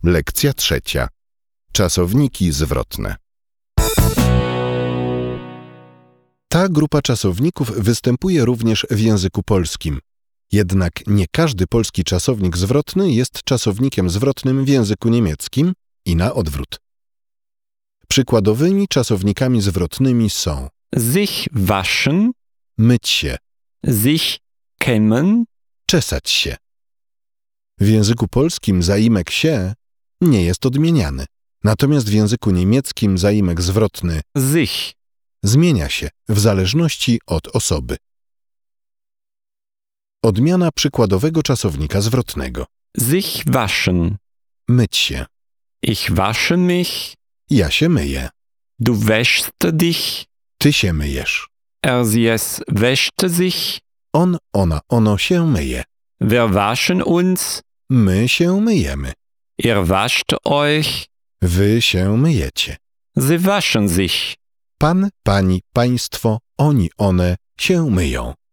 Lekcja 3. Czasowniki zwrotne. Ta grupa czasowników występuje również w języku polskim. Jednak nie każdy polski czasownik zwrotny jest czasownikiem zwrotnym w języku niemieckim i na odwrót. Przykładowymi czasownikami zwrotnymi są sich waschen, myć się, sich kämmen, czesać się. W języku polskim zaimek się nie jest odmieniany. Natomiast w języku niemieckim zaimek zwrotny sich, zmienia się w zależności od osoby. Odmiana przykładowego czasownika zwrotnego. sich waschen. Myć się. Ich wasche mich, Ja się myję. du wäschst dich, Ty się myjesz. sie es wäscht sich, On, ona, ono się myje. wir waschen uns, My się myjemy. ihr wascht euch, Wy się myjecie. sie waschen sich. Pan, pani, państwo, oni, one się myją.